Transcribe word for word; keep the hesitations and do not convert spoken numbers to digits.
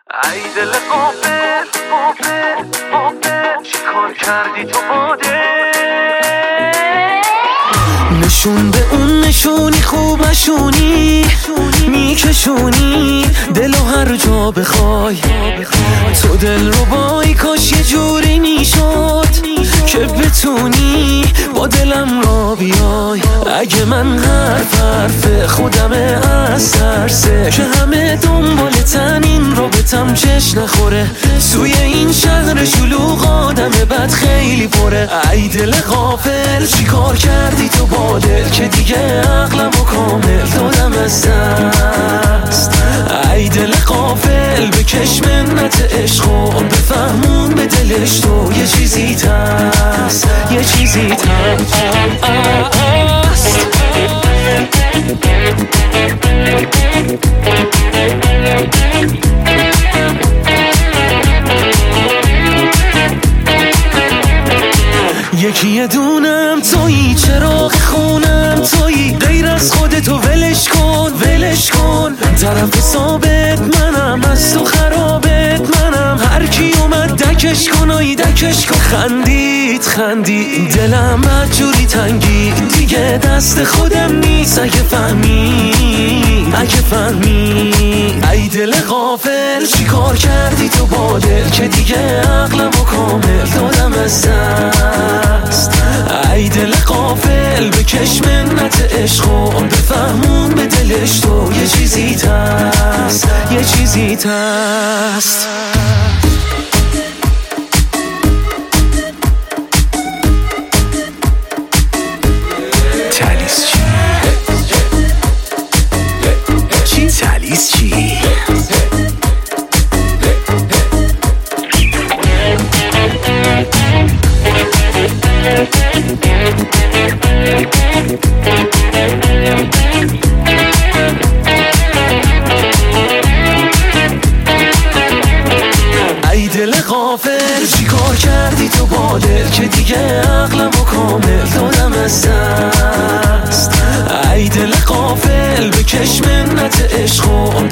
ای دل غافل غافل غافل چی کار کردی تو باده نشون به اون نشونی خوب نشونی میکشونی دلو هر جا بخوای تو دل رو بای کاش یه جوری میشد که بتونی با دلم را بیای اگه من حرف حرف خودمه از ترسه که همه دنبالتن این رابطم چش نخوره توی این شهر شلوغ آدم بد خیلی پره ای دل غافل چی کار کردی تو با دل که دیگه عقلم و کامل دادم از دست ای دل غافل بکش منت عشق و بفهمون به دلش تو یه چیزی هست یه چیزی هست یکی یه دونم تویی چراغ خونم تویی غیر از خودتو ولش کن ولش کن طرف ثابت منم از تو خرابت منم هر کی اومد دکش کن آی دکش کن خندید خندید دلم بدجوری تنگی دیگه دست خودم نیست اگه فهمی اگه فهمی ای دل غافل چی کار کردی تو با دل که دیگه عقلم و کامل دادم از دست ای دل غافل بکش منت عشق و بفهمون به دلش تو یه چیزی هست یه چیزی هست تالیس چی؟ چی تالیس چی؟ ای دل غافل چی کار کردی تو با دل که دیگه عقلم و کامل دادم از دست ای دل غافل بکش منت عشق و